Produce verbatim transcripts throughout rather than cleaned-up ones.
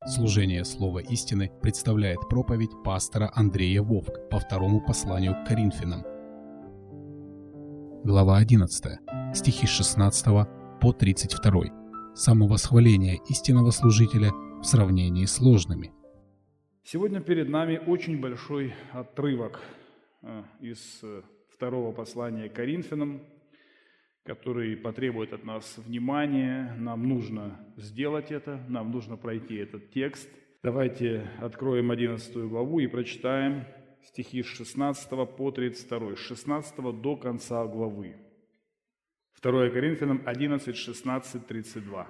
Служение Слова истины представляет проповедь пастора Андрея Вовк по второму посланию к Коринфянам. Глава одиннадцатая, стихи с шестнадцатого по тридцать два. Самовосхваление истинного служителя в сравнении с ложными. Сегодня перед нами очень большой отрывок из второго послания к Коринфянам, который потребует от нас внимания. Нам нужно сделать это, нам нужно пройти этот текст. Давайте откроем одиннадцатую главу и прочитаем стихи с шестнадцатого по тридцать два, с шестнадцатого до конца главы. второе Коринфянам одиннадцать, шестнадцать, тридцать два.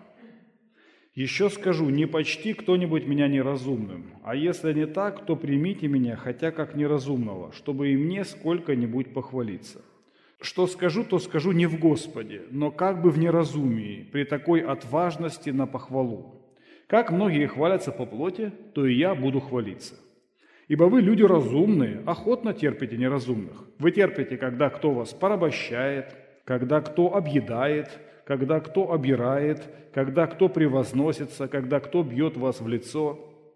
«Еще скажу, не почти кто-нибудь меня неразумным, а если не так, то примите меня, хотя как неразумного, чтобы и мне сколько-нибудь похвалиться. Что скажу, то скажу не в Господе, но как бы в неразумии, при такой отважности на похвалу. Как многие хвалятся по плоти, то и я буду хвалиться. Ибо вы, люди разумные, охотно терпите неразумных. Вы терпите, когда кто вас порабощает, когда кто объедает, когда кто обирает, когда кто превозносится, когда кто бьет вас в лицо.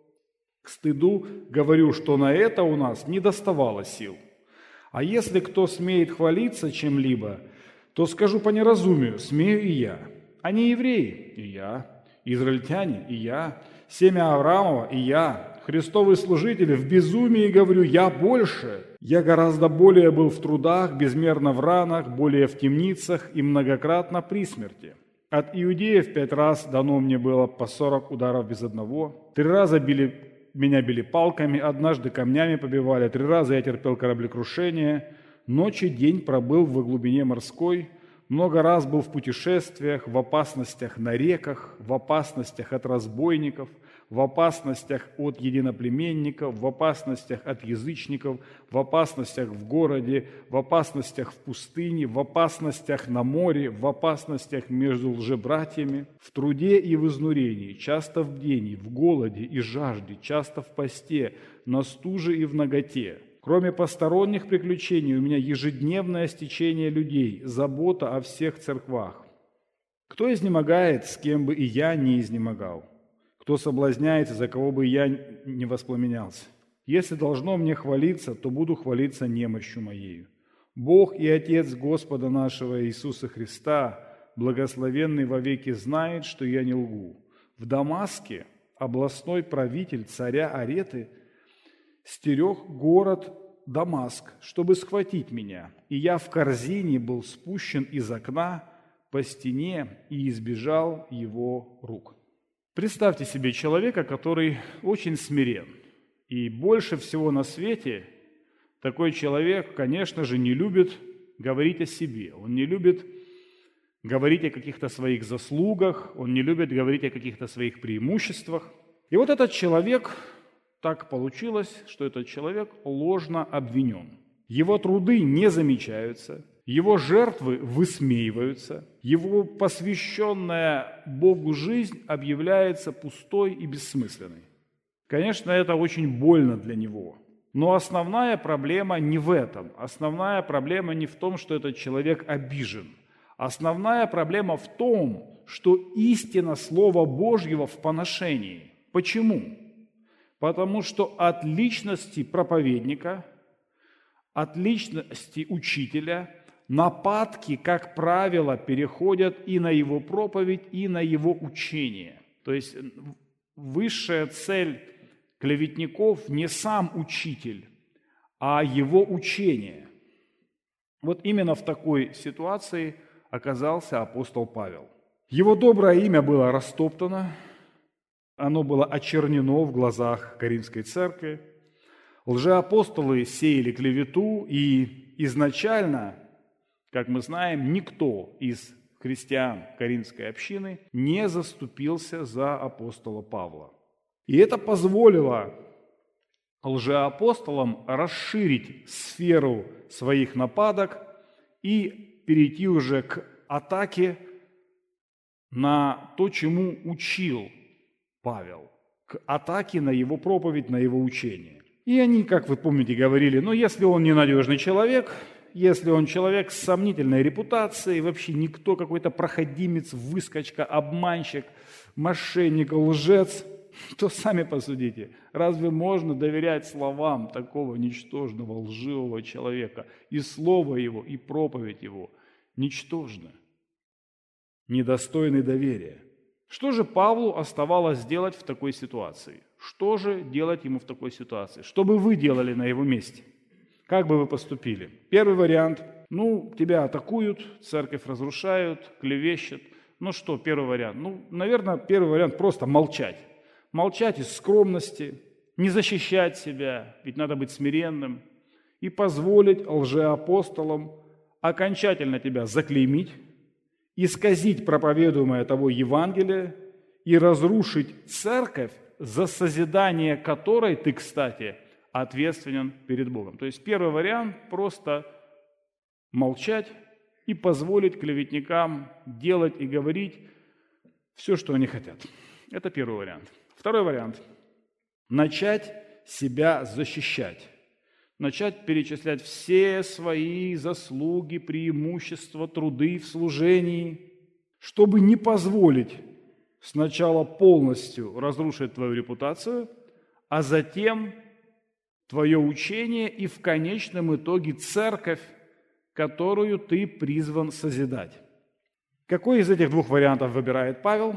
К стыду говорю, что на это у нас не доставало сил. А если кто смеет хвалиться чем-либо, то скажу по неразумию, смею и я. А не евреи, и я, израильтяне, и я, семя Авраамова, и я, Христовые служители, в безумии говорю, я больше. Я гораздо более был в трудах, безмерно в ранах, более в темницах и многократно при смерти. От иудеев пять раз дано мне было по сорок ударов без одного. Три раза били Меня били палками, однажды камнями побивали, три раза я терпел кораблекрушение, ночь и день пробыл в глубине морской, много раз был в путешествиях, в опасностях на реках, в опасностях от разбойников, в опасностях от единоплеменников, в опасностях от язычников, в опасностях в городе, в опасностях в пустыне, в опасностях на море, в опасностях между лжебратьями, в труде и в изнурении, часто в бдении, в голоде и жажде, часто в посте, на стуже и в наготе. Кроме посторонних приключений, у меня ежедневное стечение людей, забота о всех церквах. Кто изнемогает, с кем бы и я не изнемогал? Кто соблазняется, за кого бы я не воспламенялся? Если должно мне хвалиться, то буду хвалиться немощью моею. Бог и Отец Господа нашего Иисуса Христа, благословенный вовеки, знает, что я не лгу. В Дамаске областной правитель царя Ареты стерег город Дамаск, чтобы схватить меня, и я в корзине был спущен из окна по стене и избежал его рук». Представьте себе человека, который очень смирен. И больше всего на свете такой человек, конечно же, не любит говорить о себе. Он не любит говорить о каких-то своих заслугах, он не любит говорить о каких-то своих преимуществах. И вот этот человек, так получилось, что этот человек ложно обвинен. Его труды не замечаются, его жертвы высмеиваются, его посвященная Богу жизнь объявляется пустой и бессмысленной. Конечно, это очень больно для него. Но основная проблема не в этом. Основная проблема не в том, что этот человек обижен. Основная проблема в том, что истина Слова Божьего в поношении. Почему? Потому что от личности проповедника, от личности учителя нападки, как правило, переходят и на его проповедь, и на его учение. То есть высшая цель клеветников не сам учитель, а его учение. Вот именно в такой ситуации оказался апостол Павел. Его доброе имя было растоптано, оно было очернено в глазах Коринфской церкви. Лжеапостолы сеяли клевету, и изначально, как мы знаем, никто из христиан Коринфской общины не заступился за апостола Павла. И это позволило лжеапостолам расширить сферу своих нападок и перейти уже к атаке на то, чему учил Павел, к атаке на его проповедь, на его учение. И они, как вы помните, говорили, ну, если он ненадежный человек, если он человек с сомнительной репутацией, вообще никто, какой-то проходимец, выскочка, обманщик, мошенник, лжец, то сами посудите. Разве можно доверять словам такого ничтожного, лживого человека? И слово его, и проповедь его ничтожны, недостойны доверия. Что же Павлу оставалось делать в такой ситуации? Что же делать ему в такой ситуации? Что бы вы делали на его месте? Как бы вы поступили? Первый вариант. Ну, тебя атакуют, церковь разрушают, клевещут. Ну что, первый вариант? Ну, наверное, первый вариант просто молчать. Молчать из скромности, не защищать себя, ведь надо быть смиренным, и позволить лжеапостолам окончательно тебя заклеймить, исказить проповедуемое того Евангелие и разрушить церковь, за созидание которой ты, кстати, ответственен перед Богом. То есть первый вариант – просто молчать и позволить клеветникам делать и говорить все, что они хотят. Это первый вариант. Второй вариант – начать себя защищать. Начать перечислять все свои заслуги, преимущества, труды в служении, чтобы не позволить сначала полностью разрушить твою репутацию, а затем твое учение и в конечном итоге церковь, которую ты призван созидать. Какой из этих двух вариантов выбирает Павел?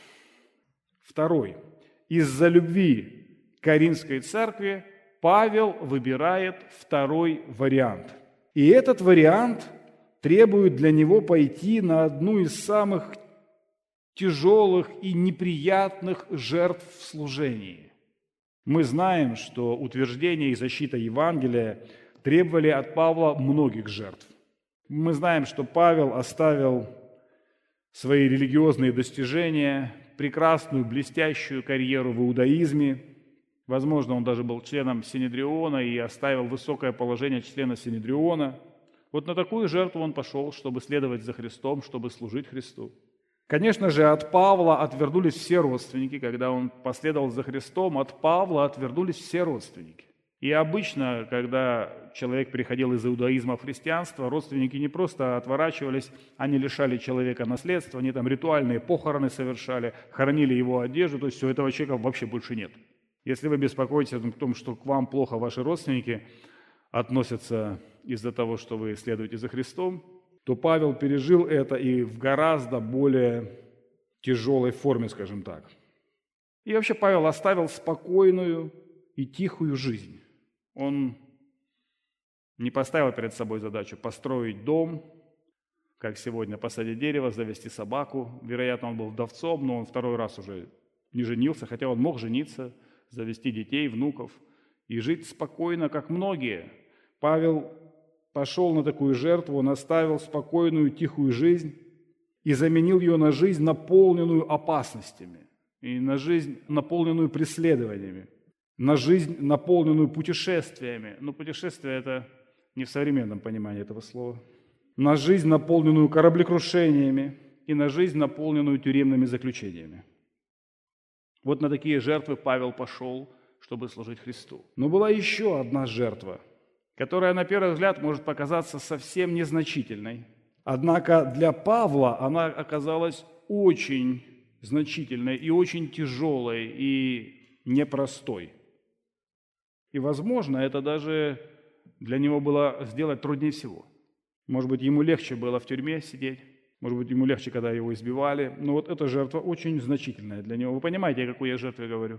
Второй. Из-за любви к Коринфской церкви Павел выбирает второй вариант. И этот вариант требует для него пойти на одну из самых тяжелых и неприятных жертв в служении. Мы знаем, что утверждение и защита Евангелия требовали от Павла многих жертв. Мы знаем, что Павел оставил свои религиозные достижения, прекрасную, блестящую карьеру в иудаизме. Возможно, он даже был членом Синедриона и оставил высокое положение члена Синедриона. Вот на такую жертву он пошел, чтобы следовать за Христом, чтобы служить Христу. Конечно же, от Павла отвернулись все родственники. Когда он последовал за Христом, от Павла отвернулись все родственники. И обычно, когда человек переходил из иудаизма в христианство, родственники не просто отворачивались, они лишали человека наследства, они там ритуальные похороны совершали, хоронили его одежду, то есть у этого человека вообще больше нет. Если вы беспокоитесь о том, что к вам плохо ваши родственники относятся из-за того, что вы следуете за Христом, то Павел пережил это и в гораздо более тяжелой форме, скажем так. И вообще Павел оставил спокойную и тихую жизнь. Он не поставил перед собой задачу построить дом, как сегодня, посадить дерево, завести собаку. Вероятно, он был вдовцом, но он второй раз уже не женился, хотя он мог жениться, завести детей, внуков и жить спокойно, как многие. Павел пошел на такую жертву, он оставил спокойную, тихую жизнь и заменил ее на жизнь, наполненную опасностями, и на жизнь, наполненную преследованиями, на жизнь, наполненную путешествиями. Но путешествие – это не в современном понимании этого слова. На жизнь, наполненную кораблекрушениями, и на жизнь, наполненную тюремными заключениями. Вот на такие жертвы Павел пошел, чтобы служить Христу. Но была еще одна жертва, которая на первый взгляд может показаться совсем незначительной. Однако для Павла она оказалась очень значительной и очень тяжелой и непростой. И, возможно, это даже для него было сделать труднее всего. Может быть, ему легче было в тюрьме сидеть, может быть, ему легче, когда его избивали, но вот эта жертва очень значительная для него. Вы понимаете, о какой я жертве говорю?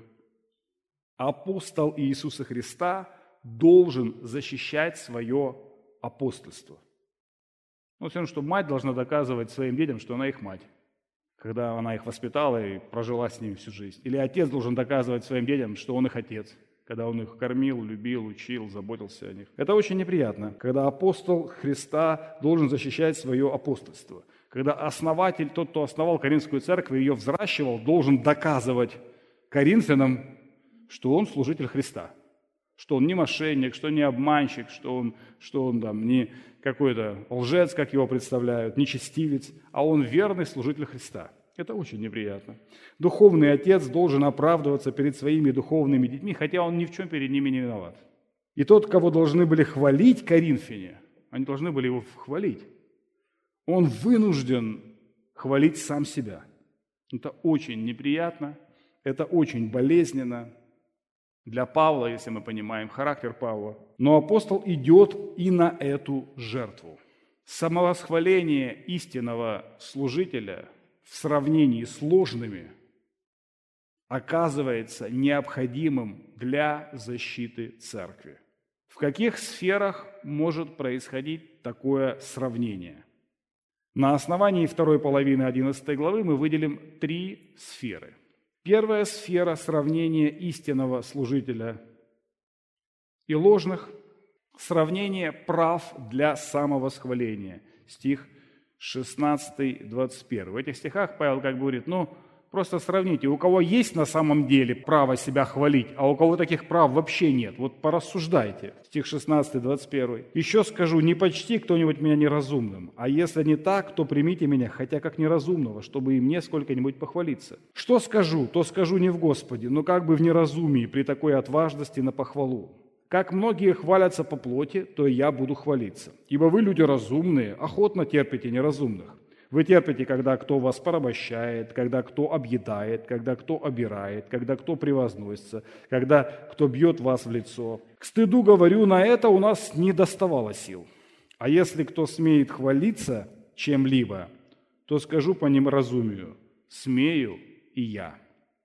Апостол Иисуса Христа должен защищать свое апостольство. Ну, все равно, что мать должна доказывать своим детям, что она их мать, когда она их воспитала и прожила с ними всю жизнь. Или отец должен доказывать своим детям, что он их отец, когда он их кормил, любил, учил, заботился о них. Это очень неприятно, когда апостол Христа должен защищать свое апостольство. Когда основатель, тот, кто основал Коринфскую церковь и ее взращивал, должен доказывать коринфянам, что он служитель Христа, что он не мошенник, что не обманщик, что он, что он там, не какой-то лжец, как его представляют, нечестивец, а он верный служитель Христа. Это очень неприятно. Духовный отец должен оправдываться перед своими духовными детьми, хотя он ни в чем перед ними не виноват. И тот, кого должны были хвалить коринфяне, они должны были его хвалить, он вынужден хвалить сам себя. Это очень неприятно, Это очень болезненно для Павла, если мы понимаем характер Павла. Но апостол идет и на эту жертву. Самовосхваление истинного служителя в сравнении с ложными оказывается необходимым для защиты церкви. В каких сферах может происходить такое сравнение? На основании второй половины одиннадцатой главы мы выделим три сферы. Первая сфера сравнения истинного служителя и ложных – сравнение прав для самовосхваления. Стих шестнадцатый, двадцать первый. В этих стихах Павел как бы говорит, ну, просто сравните, у кого есть на самом деле право себя хвалить, а у кого таких прав вообще нет. Вот порассуждайте. Стих шестнадцатый, двадцать первый. «Еще скажу, не почти кто-нибудь меня неразумным, а если не так, то примите меня, хотя как неразумного, чтобы и мне сколько-нибудь похвалиться. Что скажу, то скажу не в Господе, но как бы в неразумии при такой отважности на похвалу. Как многие хвалятся по плоти, то и я буду хвалиться. Ибо вы, люди разумные, охотно терпите неразумных. Вы терпите, когда кто вас порабощает, когда кто объедает, когда кто обирает, когда кто превозносится, когда кто бьет вас в лицо. К стыду говорю, на это у нас не доставало сил. А если кто смеет хвалиться чем-либо, то скажу по неразумию, смею и я».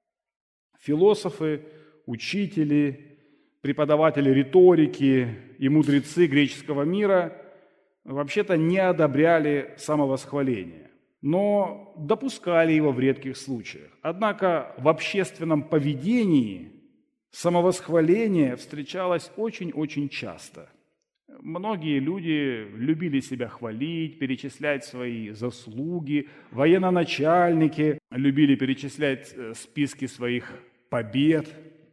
Философы, учители, преподаватели риторики и мудрецы греческого мира вообще-то не одобряли самовосхваление, но допускали его в редких случаях. Однако в общественном поведении самовосхваление встречалось очень-очень часто. Многие люди любили себя хвалить, перечислять свои заслуги. Военноначальники любили перечислять списки своих побед.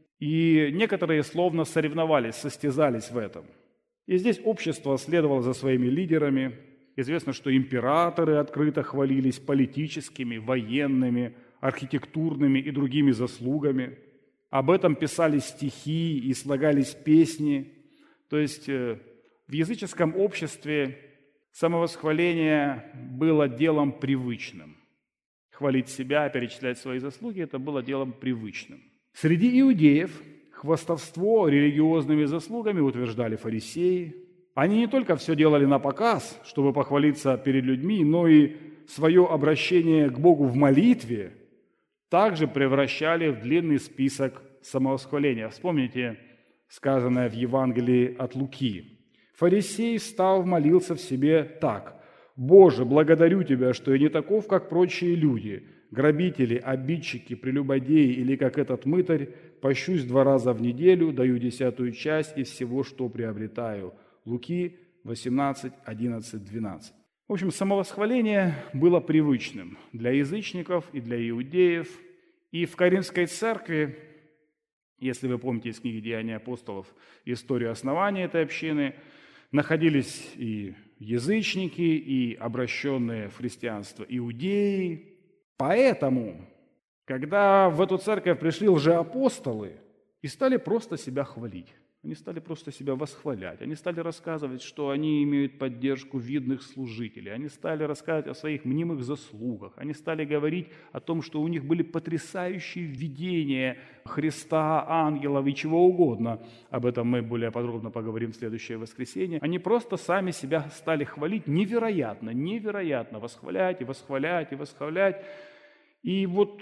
И некоторые словно соревновались, состязались в этом. И здесь общество следовало за своими лидерами. Известно, что императоры открыто хвалились политическими, военными, архитектурными и другими заслугами. Об этом писали стихи и слагались песни. То есть в языческом обществе самовосхваление было делом привычным. Хвалить себя, перечислять свои заслуги – это было делом привычным. Среди иудеев хвастовство религиозными заслугами утверждали фарисеи. Они не только все делали на показ, чтобы похвалиться перед людьми, но и свое обращение к Богу в молитве также превращали в длинный список самовосхваления. Вспомните сказанное в Евангелии от Луки. «Фарисей, встав, молился в себе так: „Боже, благодарю Тебя, что я не таков, как прочие люди, грабители, обидчики, прелюбодеи или как этот мытарь, пощусь два раза в неделю, даю десятую часть из всего, что приобретаю». Луки восемнадцать, одиннадцать, двенадцать. В общем, самовосхваление было привычным для язычников и для иудеев. И в Коринфской церкви, если вы помните из книги «Деяния апостолов» историю основания этой общины, находились и язычники, и обращенные в христианство иудеи. Поэтому, когда в эту церковь пришли лжеапостолы и стали просто себя хвалить, они стали просто себя восхвалять, они стали рассказывать, что они имеют поддержку видных служителей, они стали рассказывать о своих мнимых заслугах, они стали говорить о том, что у них были потрясающие видения Христа, ангелов и чего угодно. Об этом мы более подробно поговорим в следующее воскресенье. Они просто сами себя стали хвалить невероятно, невероятно, восхвалять и восхвалять и восхвалять. И вот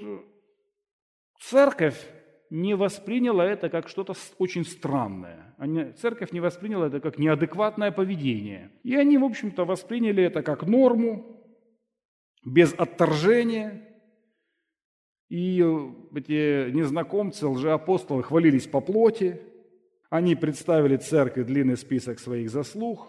церковь не восприняла это как что-то очень странное. Церковь не восприняла это как неадекватное поведение. И они, в общем-то, восприняли это как норму, без отторжения. И эти незнакомцы, лжеапостолы, хвалились по плоти. Они представили церкви длинный список своих заслуг,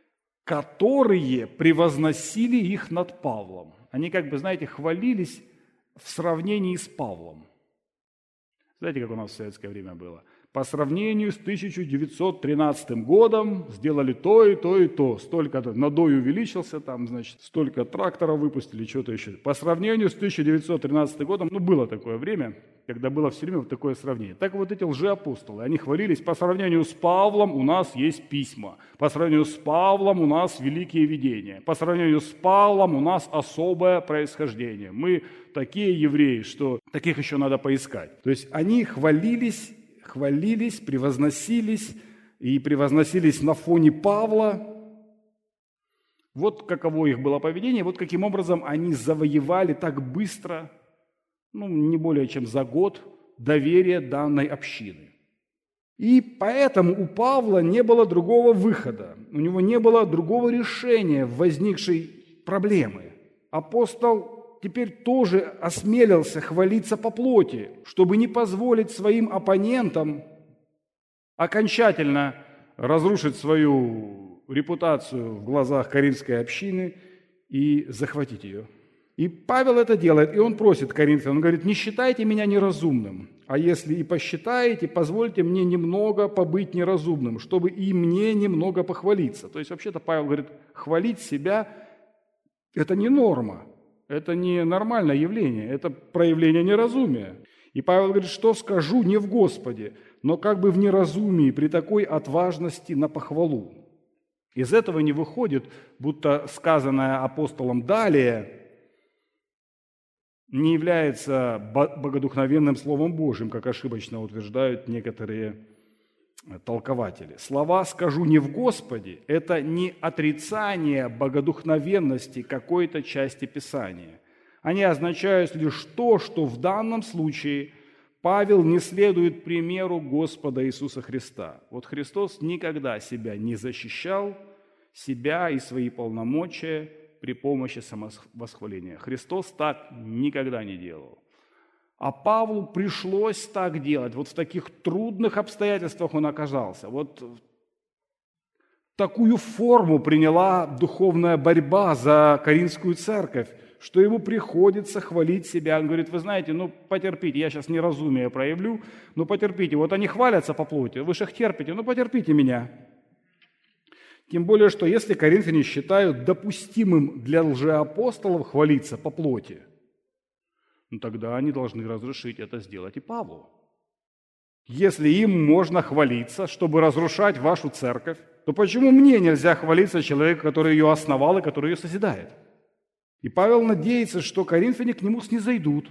которые превозносили их над Павлом. Они, как бы, знаете, хвалились в сравнении с Павлом. Знаете, как у нас в советское время было? по сравнению с тысяча девятьсот тринадцатым годом сделали то и то и то. Столько надой увеличился, там, значит, столько тракторов выпустили, что-то еще. По сравнению с тысяча девятьсот тринадцатым годом, ну, было такое время, когда было все время вот такое сравнение. Так вот эти лжеапостолы, они хвалились, по сравнению с Павлом у нас есть письма, по сравнению с Павлом у нас великие видения, по сравнению с Павлом у нас особое происхождение. Мы такие евреи, что таких еще надо поискать. То есть они хвалились, хвалились, превозносились и превозносились на фоне Павла. Вот каково их было поведение, вот каким образом они завоевали так быстро, ну, не более чем за год, доверие данной общины. И поэтому у Павла не было другого выхода, у него не было другого решения возникшей проблемы. Апостол теперь тоже осмелился хвалиться по плоти, чтобы не позволить своим оппонентам окончательно разрушить свою репутацию в глазах коринфской общины и захватить ее. И Павел это делает, и он просит Коринфян, он говорит: не считайте меня неразумным, а если и посчитаете, позвольте мне немного побыть неразумным, чтобы и мне немного похвалиться. То есть вообще-то Павел говорит, хвалить себя – это не норма, это не нормальное явление, это проявление неразумия. И Павел говорит, что скажу не в Господе, но как бы в неразумии при такой отважности на похвалу. Из этого не выходит, будто сказанное апостолом далее не является богодухновенным Словом Божьим, как ошибочно утверждают некоторые толкователи. Слова «скажу не в Господе» – это не отрицание богодухновенности какой-то части Писания. Они означают лишь то, что в данном случае Павел не следует примеру Господа Иисуса Христа. Вот Христос никогда себя не защищал, себя и свои полномочия при помощи самовосхваления. Христос так никогда не делал. А Павлу пришлось так делать. Вот в таких трудных обстоятельствах он оказался. Вот такую форму приняла духовная борьба за Коринфскую церковь, что ему приходится хвалить себя. Он говорит, вы знаете, ну потерпите, я сейчас неразумие проявлю, но потерпите. Вот они хвалятся по плоти, вы же их терпите, ну потерпите меня. Тем более, что если коринфяне считают допустимым для лжеапостолов хвалиться по плоти, ну тогда они должны разрешить это сделать и Павлу. Если им можно хвалиться, чтобы разрушать вашу церковь, то почему мне нельзя хвалиться человеку, который ее основал и который ее созидает? И Павел надеется, что коринфяне к нему снизойдут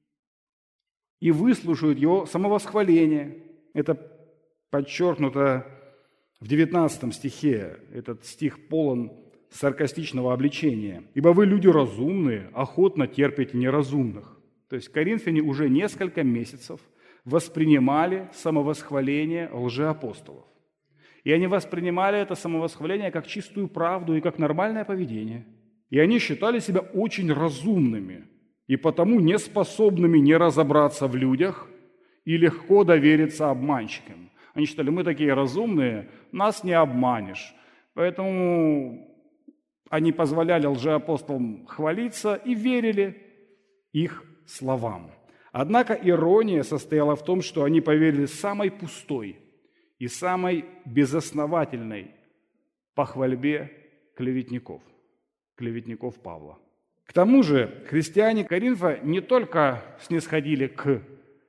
и выслушают его самовосхваление. Это подчеркнуто в девятнадцатом стихе. Этот стих полон саркастичного обличения. «Ибо вы, люди разумные, охотно терпите неразумных». То есть коринфяне уже несколько месяцев воспринимали самовосхваление лжеапостолов. И они воспринимали это самовосхваление как чистую правду и как нормальное поведение. И они считали себя очень разумными и потому неспособными не разобраться в людях и легко довериться обманщикам. Они считали, мы такие разумные, нас не обманешь. Поэтому они позволяли лжеапостолам хвалиться и верили их словам. Однако ирония состояла в том, что они поверили самой пустой и самой безосновательной похвальбе клеветников, клеветников Павла. К тому же христиане Коринфа не только снисходили к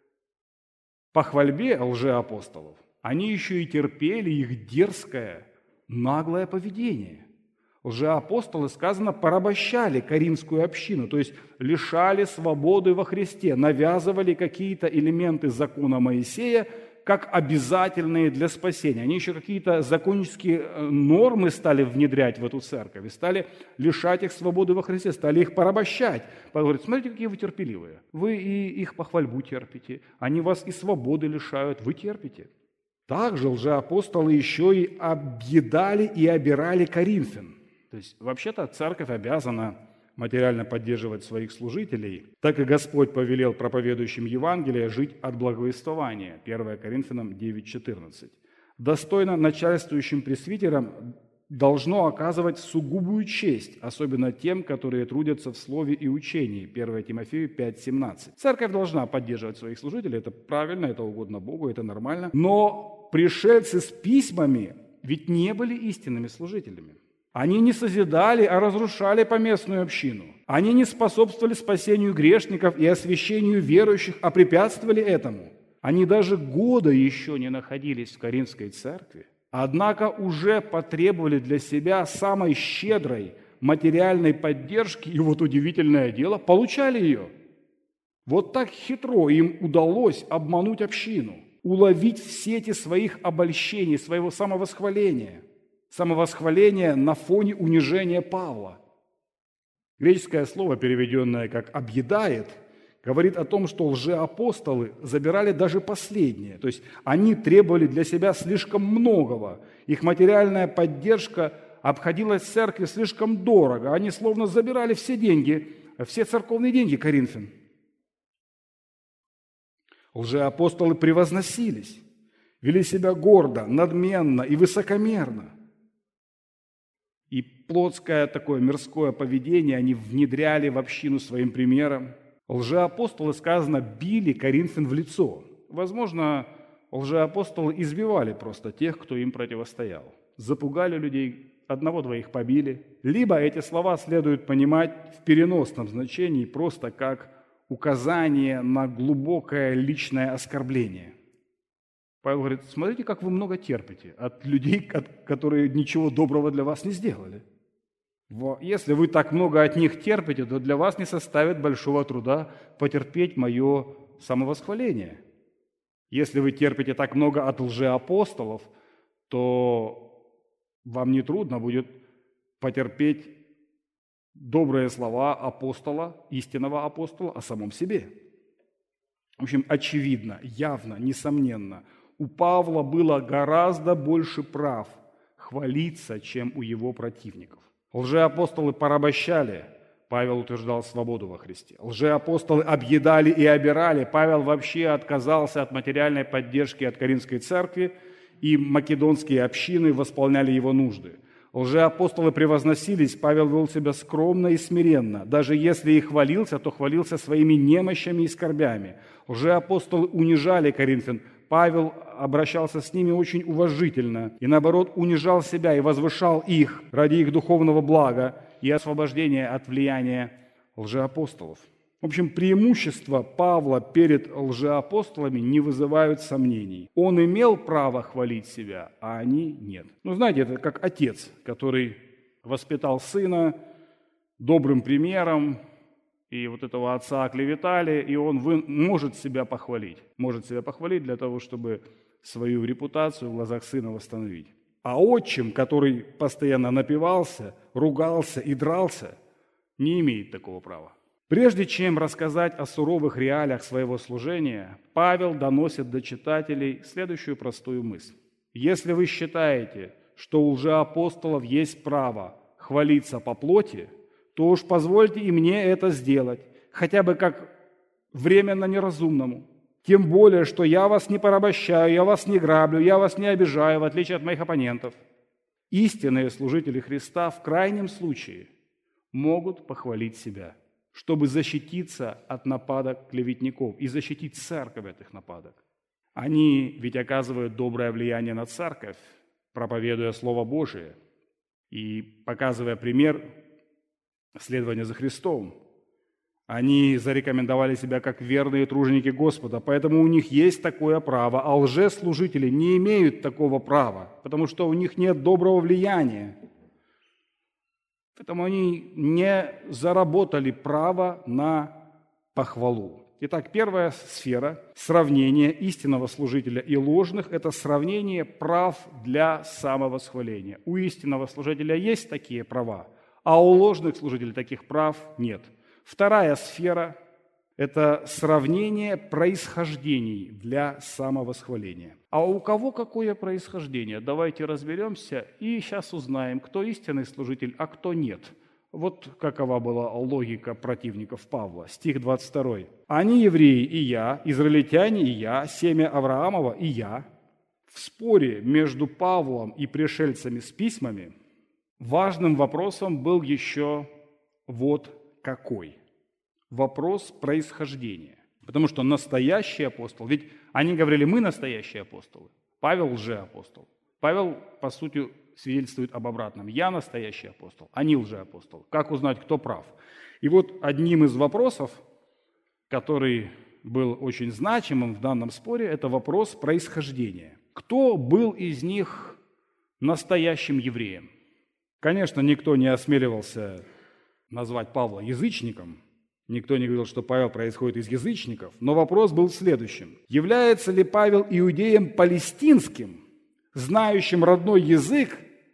похвальбе лжеапостолов, они еще и терпели их дерзкое, наглое поведение. Лжеапостолы, сказано, порабощали коринфскую общину, то есть лишали свободы во Христе, навязывали какие-то элементы закона Моисея как обязательные для спасения. Они еще какие-то законнические нормы стали внедрять в эту церковь, и стали лишать их свободы во Христе, стали их порабощать. Павел говорит, смотрите, какие вы терпеливые. Вы и их похвальбу терпите, они вас и свободы лишают, вы терпите. Также лжеапостолы еще и объедали и обирали коринфян. То есть, вообще-то, церковь обязана материально поддерживать своих служителей, так и Господь повелел проповедующим Евангелие жить от благовествования. первое Коринфянам девять четырнадцать. Достойно начальствующим пресвитерам должно оказывать сугубую честь, особенно тем, которые трудятся в слове и учении. первое Тимофею пять семнадцать. Церковь должна поддерживать своих служителей, это правильно, это угодно Богу, это нормально. Но пришельцы с письмами ведь не были истинными служителями. Они не созидали, а разрушали поместную общину. Они не способствовали спасению грешников и освящению верующих, а препятствовали этому. Они даже года еще не находились в Коринфской церкви, однако уже потребовали для себя самой щедрой материальной поддержки, и вот удивительное дело, получали ее. Вот так хитро им удалось обмануть общину, уловить в сети своих обольщений, своего самовосхваления, самовосхваления на фоне унижения Павла. Греческое слово, переведенное как «объедает», говорит о том, что лжеапостолы забирали даже последнее. То есть они требовали для себя слишком многого. Их материальная поддержка обходилась церкви слишком дорого. Они словно забирали все деньги, все церковные деньги Коринфян. Лжеапостолы превозносились, вели себя гордо, надменно и высокомерно. И плотское такое мирское поведение они внедряли в общину своим примером. Лжеапостолы, сказано, били Коринфян в лицо. Возможно, лжеапостолы избивали просто тех, кто им противостоял. Запугали людей, одного-двоих побили. Либо эти слова следует понимать в переносном значении, просто как указание на глубокое личное оскорбление. Павел говорит, смотрите, как вы много терпите от людей, которые ничего доброго для вас не сделали. Если вы так много от них терпите, то для вас не составит большого труда потерпеть мое самовосхваление. Если вы терпите так много от лжеапостолов, то вам не трудно будет потерпеть добрые слова апостола, истинного апостола о самом себе. В общем, очевидно, явно, несомненно, у Павла было гораздо больше прав хвалиться, чем у его противников. Лжеапостолы порабощали, Павел утверждал свободу во Христе. Лжеапостолы объедали и обирали, Павел вообще отказался от материальной поддержки от Коринфской церкви, и македонские общины восполняли его нужды. Лжеапостолы превозносились, Павел вел себя скромно и смиренно. Даже если и хвалился, то хвалился своими немощами и скорбями. Лжеапостолы унижали коринфян, Павел обращался с ними очень уважительно и, наоборот, унижал себя и возвышал их ради их духовного блага и освобождения от влияния лжеапостолов. В общем, преимущества Павла перед лжеапостолами не вызывают сомнений. Он имел право хвалить себя, а они нет. Ну, знаете, это как отец, который воспитал сына добрым примером, и вот этого отца оклеветали, и он вы, может себя похвалить. Может себя похвалить для того, чтобы свою репутацию в глазах сына восстановить. А отчим, который постоянно напивался, ругался и дрался, не имеет такого права. Прежде чем рассказать о суровых реалиях своего служения, Павел доносит до читателей следующую простую мысль. Если вы считаете, что у лжеапостолов есть право хвалиться по плоти, то уж позвольте и мне это сделать, хотя бы как временно неразумному. Тем более, что я вас не порабощаю, я вас не граблю, я вас не обижаю, в отличие от моих оппонентов. Истинные служители Христа в крайнем случае могут похвалить себя, чтобы защититься от нападок клеветников и защитить церковь от их нападок. Они ведь оказывают доброе влияние на церковь, проповедуя Слово Божие и показывая пример следования за Христом. Они зарекомендовали себя как верные труженики Господа, поэтому у них есть такое право, а лжеслужители не имеют такого права, потому что у них нет доброго влияния. Поэтому они не заработали право на похвалу. Итак, первая сфера – сравнение истинного служителя и ложных – это сравнение прав для самовосхваления. У истинного служителя есть такие права, а у ложных служителей таких прав нет. Вторая сфера – это сравнение происхождений для самовосхваления. А у кого какое происхождение? Давайте разберемся и сейчас узнаем, кто истинный служитель, а кто нет. Вот какова была логика противников Павла. Стих двадцать два. «Они евреи и я, израильтяне и я, семя Авраамова и я». В споре между Павлом и пришельцами с письмами важным вопросом был еще вот какой. Вопрос происхождения. Потому что настоящий апостол, ведь они говорили, мы настоящие апостолы, Павел лжеапостол. Павел, по сути, свидетельствует об обратном. Я настоящий апостол, они лжеапостолы. Как узнать, кто прав? И вот одним из вопросов, который был очень значимым в данном споре, это вопрос происхождения. Кто был из них настоящим евреем? Конечно, никто не осмеливался назвать Павла язычником, никто не говорил, что Павел происходит из язычников, но вопрос был следующим. Является ли Павел иудеем палестинским, знающим родной язык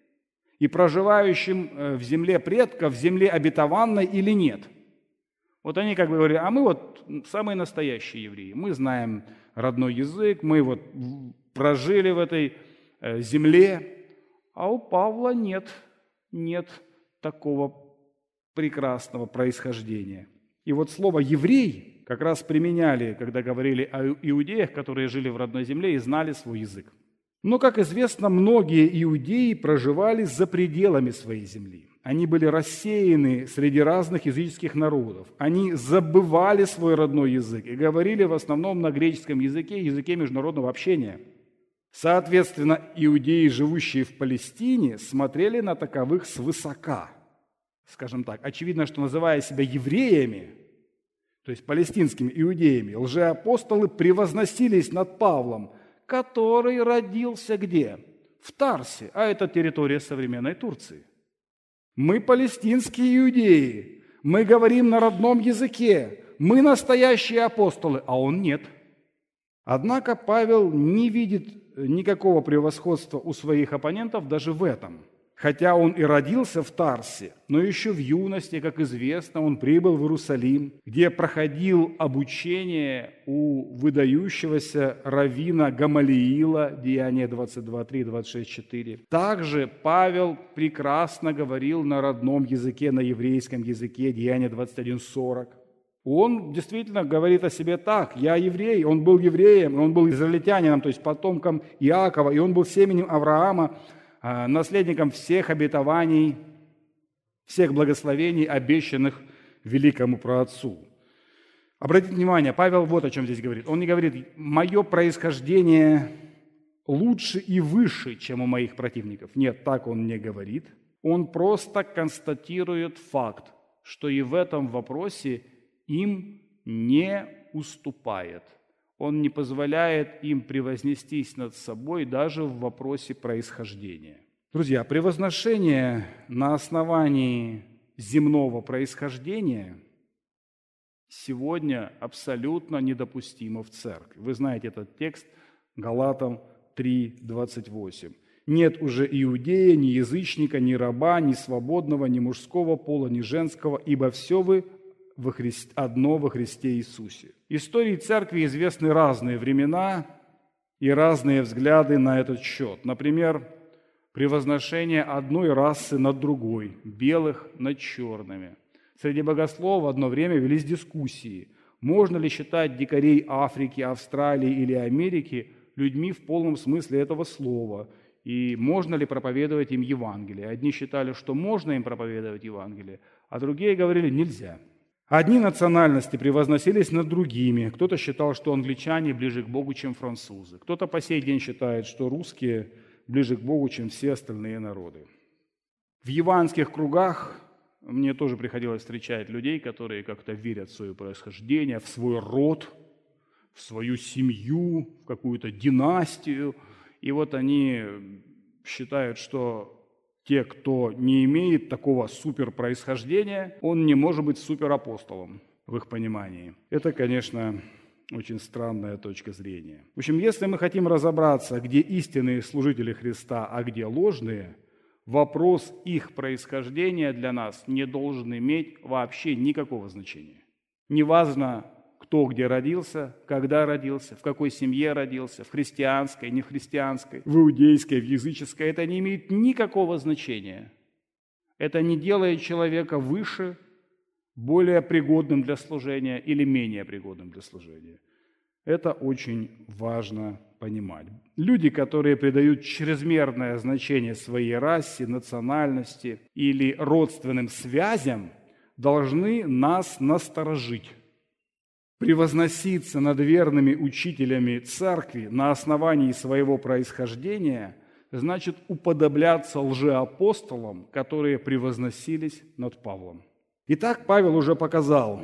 и проживающим в земле предков, в земле обетованной или нет? Вот они как бы говорили, а мы вот самые настоящие евреи, мы знаем родной язык, мы вот прожили в этой земле, а у Павла нет, нет такого прекрасного происхождения. И вот слово «еврей» как раз применяли, когда говорили о иудеях, которые жили в родной земле и знали свой язык. Но, как известно, многие иудеи проживали за пределами своей земли. Они были рассеяны среди разных языческих народов. Они забывали свой родной язык и говорили в основном на греческом языке, языке международного общения. Соответственно, иудеи, живущие в Палестине, смотрели на таковых свысока. Скажем так, очевидно, что называя себя евреями, то есть палестинскими иудеями, лжеапостолы превозносились над Павлом, который родился где? В Тарсе, а это территория современной Турции. Мы палестинские иудеи, мы говорим на родном языке, мы настоящие апостолы, а он нет. Однако Павел не видит никакого превосходства у своих оппонентов даже в этом. Хотя он и родился в Тарсе, но еще в юности, как известно, он прибыл в Иерусалим, где проходил обучение у выдающегося раввина Гамалиила, Деяния двадцать два три, двадцать шесть четыре. Также Павел прекрасно говорил на родном языке, на еврейском языке, Деяния двадцать один сорок. Он действительно говорит о себе так: «Я еврей», он был евреем, он был израильтянином, то есть потомком Иакова, и он был семенем Авраама, наследником всех обетований, всех благословений, обещанных великому праотцу. Обратите внимание, Павел вот о чем здесь говорит. Он не говорит: «Мое происхождение лучше и выше, чем у моих противников». Нет, так он не говорит. Он просто констатирует факт, что и в этом вопросе им не уступает. Он не позволяет им превознестись над собой даже в вопросе происхождения. Друзья, превозношение на основании земного происхождения сегодня абсолютно недопустимо в церкви. Вы знаете этот текст, Галатам три двадцать восемь. «Нет уже иудея, ни язычника, ни раба, ни свободного, ни мужского пола, ни женского, ибо все вы во Христе, одно во Христе Иисусе». Истории церкви известны разные времена и разные взгляды на этот счет. Например, превозношение одной расы над другой, белых над черными. Среди богословов в одно время велись дискуссии, можно ли считать дикарей Африки, Австралии или Америки людьми в полном смысле этого слова, и можно ли проповедовать им Евангелие. Одни считали, что можно им проповедовать Евангелие, а другие говорили, нельзя. Одни национальности превозносились над другими. Кто-то считал, что англичане ближе к Богу, чем французы. Кто-то по сей день считает, что русские ближе к Богу, чем все остальные народы. В евангельских кругах мне тоже приходилось встречать людей, которые как-то верят в свое происхождение, в свой род, в свою семью, в какую-то династию. И вот они считают, что те, кто не имеет такого суперпроисхождения, он не может быть суперапостолом в их понимании. Это, конечно, очень странная точка зрения. В общем, если мы хотим разобраться, где истинные служители Христа, а где ложные, вопрос их происхождения для нас не должен иметь вообще никакого значения. Неважно, кто где родился, когда родился, в какой семье родился, в христианской, не в христианской, в иудейской, в языческой, это не имеет никакого значения. Это не делает человека выше, более пригодным для служения или менее пригодным для служения. Это очень важно понимать. Люди, которые придают чрезмерное значение своей расе, национальности или родственным связям, должны нас насторожить. Превозноситься над верными учителями церкви на основании своего происхождения значит уподобляться лжеапостолам, которые превозносились над Павлом. Итак, Павел уже показал,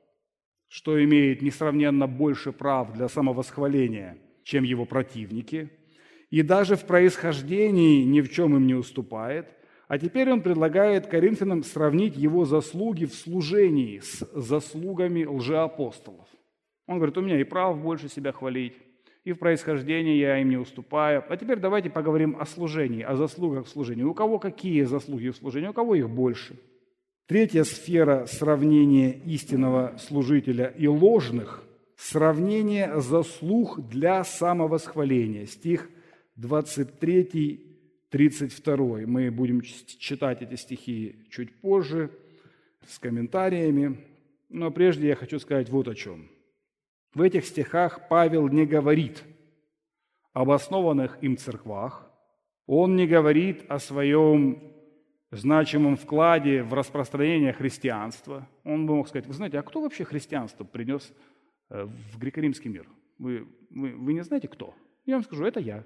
что имеет несравненно больше прав для самовосхваления, чем его противники, и даже в происхождении ни в чем им не уступает. А теперь он предлагает Коринфянам сравнить его заслуги в служении с заслугами лжеапостолов. Он говорит, у меня и прав больше себя хвалить, и в происхождении я им не уступаю. А теперь давайте поговорим о служении, о заслугах в служении. У кого какие заслуги в служении, у кого их больше? Третья сфера сравнения истинного служителя и ложных – сравнение заслуг для самовосхваления. Стих двадцать три, тридцать два. Мы будем читать эти стихи чуть позже с комментариями. Но прежде я хочу сказать вот о чем. В этих стихах Павел не говорит об основанных им церквах, он не говорит о своем значимом вкладе в распространение христианства. Он бы мог сказать, вы знаете, а кто вообще христианство принес в греко-римский мир? Вы, вы, вы не знаете, кто? Я вам скажу, это я.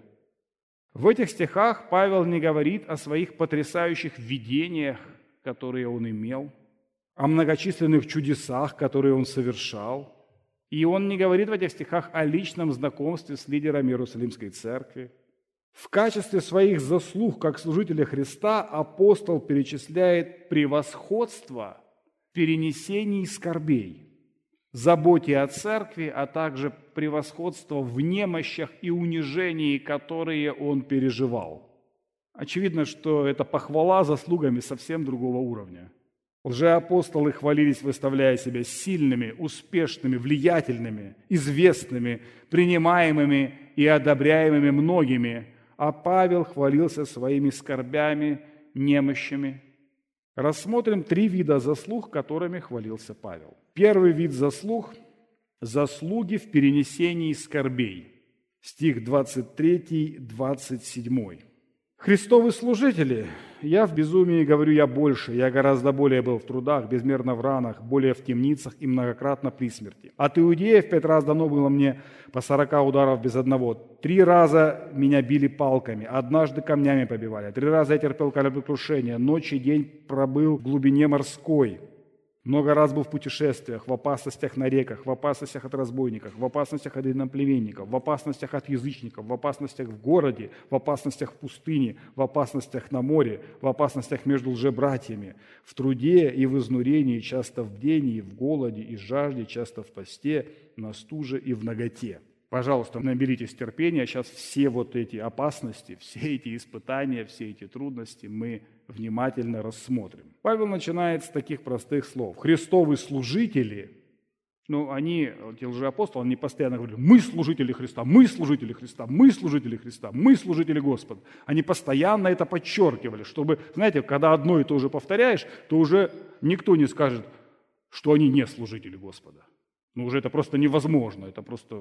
В этих стихах Павел не говорит о своих потрясающих видениях, которые он имел, о многочисленных чудесах, которые он совершал. И он не говорит в этих стихах о личном знакомстве с лидером Иерусалимской церкви. В качестве своих заслуг как служителя Христа апостол перечисляет превосходство в перенесении скорбей, заботе о церкви, а также превосходство в немощах и унижении, которые он переживал. Очевидно, что это похвала заслугами совсем другого уровня. Лжеапостолы хвалились, выставляя себя сильными, успешными, влиятельными, известными, принимаемыми и одобряемыми многими, а Павел хвалился своими скорбями, немощами. Рассмотрим три вида заслуг, которыми хвалился Павел. Первый вид заслуг – заслуги в перенесении скорбей. Стих двадцать три, двадцать семь. «Христовы служители, я в безумии говорю я больше, я гораздо более был в трудах, безмерно в ранах, более в темницах и многократно при смерти. От иудеев пять раз дано было мне по сорока ударов без одного. Три раза меня били палками, однажды камнями побивали. Три раза я терпел кораблекрушение, ночь и день пробыл в глубине морской. Много раз был в путешествиях, в опасностях на реках, в опасностях от разбойников, в опасностях от иноплеменников, в опасностях от язычников, в опасностях в городе, в опасностях в пустыне, в опасностях на море, в опасностях между лжебратьями, в труде и в изнурении, часто в бдении, в голоде и жажде, часто в посте, на стуже и в наготе». Пожалуйста, наберитесь терпения, сейчас все вот эти опасности, все эти испытания, все эти трудности мы внимательно рассмотрим. Павел начинает с таких простых слов. Христовы служители, ну, они, эти лжеапостолы, они постоянно говорили, мы служители Христа, мы служители Христа, мы служители Христа, мы служители Господа. Они постоянно это подчеркивали, чтобы, знаете, когда одно и то же повторяешь, то уже никто не скажет, что они не служители Господа. Ну, уже это просто невозможно, это просто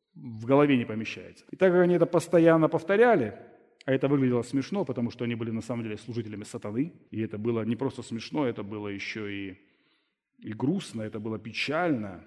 в голове не помещается. И так как они это постоянно повторяли, а это выглядело смешно, потому что они были на самом деле служителями сатаны, и это было не просто смешно, это было еще и, и грустно, это было печально,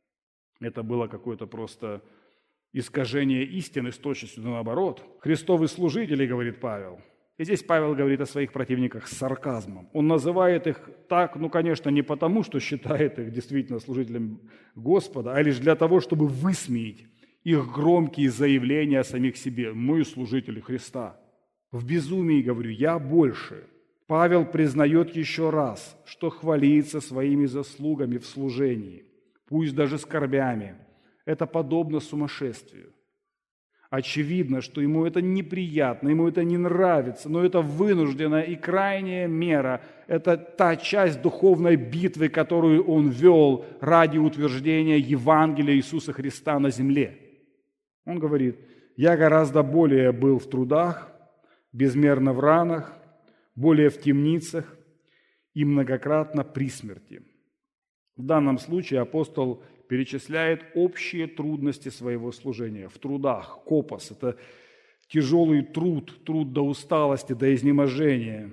это было какое-то просто искажение истины с точностью наоборот. Христовы служители, говорит Павел. И здесь Павел говорит о своих противниках с сарказмом. Он называет их так, ну, конечно, не потому, что считает их действительно служителями Господа, а лишь для того, чтобы высмеять их громкие заявления о самих себе. Мы служители Христа. В безумии, говорю, я больше. Павел признает еще раз, что хвалится своими заслугами в служении, пусть даже скорбями. Это подобно сумасшествию. Очевидно, что ему это неприятно, ему это не нравится, но это вынужденная и крайняя мера. Это та часть духовной битвы, которую он вел ради утверждения Евангелия Иисуса Христа на земле. Он говорит, я гораздо более был в трудах, безмерно в ранах, более в темницах и многократно при смерти. В данном случае апостол перечисляет общие трудности своего служения в трудах. Копос – это тяжелый труд, труд до усталости, до изнеможения.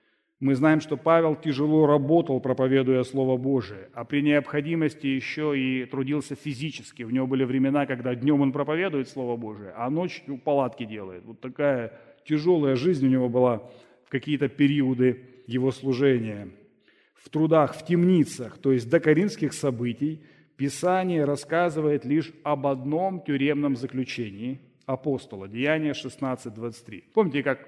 Мы знаем, что Павел тяжело работал, проповедуя Слово Божие, а при необходимости еще и трудился физически. У него были времена, когда днем он проповедует Слово Божие, а ночью палатки делает. Вот такая тяжелая жизнь у него была в какие-то периоды его служения. В трудах, в темницах, то есть до коринфских событий, Писание рассказывает лишь об одном тюремном заключении апостола, Деяния шестнадцать двадцать три. Помните, как